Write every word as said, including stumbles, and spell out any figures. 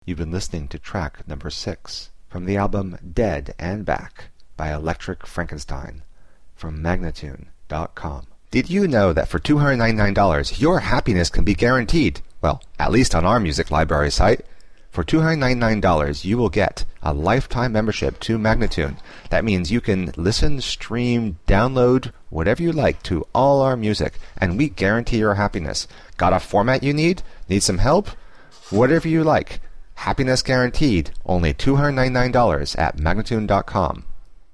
You've been listening to track number six from the album Dead and Back by Electric Frankenstein from Magnatune dot com. Did you know that for two hundred ninety-nine dollars your happiness can be guaranteed? Well, at least on our music library site. For two hundred ninety-nine dollars you will get a lifetime membership to Magnatune. That means you can listen, stream, download, whatever you like to all our music, and we guarantee your happiness. Got a format you need? Need some help? Whatever you like. Happiness guaranteed. Only two hundred ninety-nine dollars at Magnatune dot com.